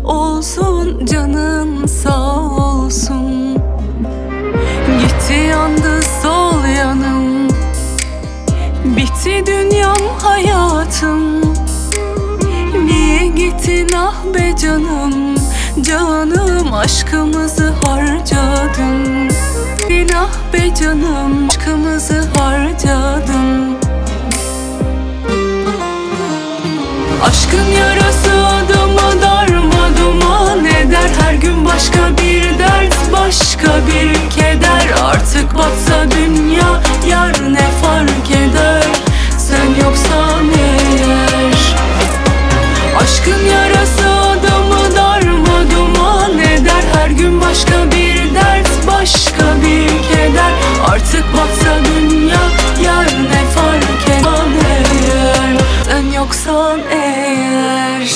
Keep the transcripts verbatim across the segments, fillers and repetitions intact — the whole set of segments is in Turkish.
olsun, canın sağ olsun. Gitti yandı sol yanım, bitti dünyam hayatım. Niye gittin ah be canım, canım aşkımızı harcadın. Ah be canım, aşkımızı harcadın. Aşkın yarası adamı darma duman eder. Her gün başka bir dert, başka bir keder. Artık batsa dünya, yar ne fark eder sen yoksan eğer. Aşkın yarası adamı darma duman eder. Her gün başka bir dert, başka bir keder. Artık batsa dünya, yar ne fark eder eğer sen yoksan eğer.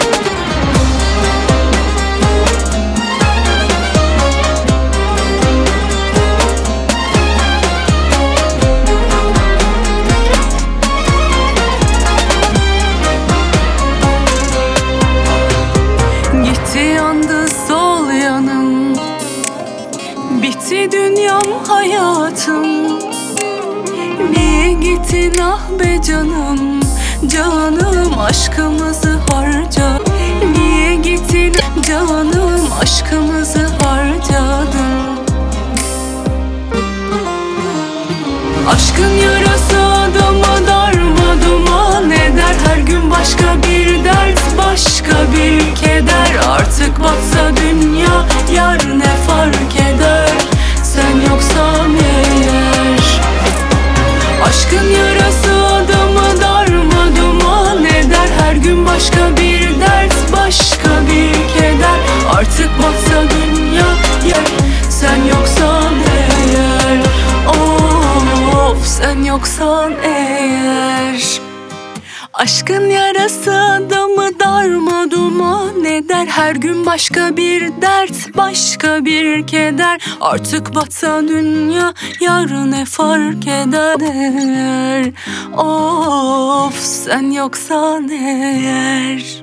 Gitti yandı sol yanım, bitti dünyam hayatım. Niye gittin ah be canım, canım aşkımızı harca. Niye gittin canım, aşkımızı harcadın. Aşkın yarası adamı darma duman eder. Her gün başka bir dert, başka bir keder. Artık batsa dünya, yar ne fark eder sen yoksan eğer. Aşkın yarası adamı darma duman eder. Her gün başka bir dert, başka bir keder. Artık batsa dünya, yar sen yoksan eğer. Of sen yoksan eğer. Aşkın yarası adamı darma duman eder. Her gün başka bir dert, başka bir keder. Artık batsa dünya, yar ne fark eder. Of sen yoksan eğer.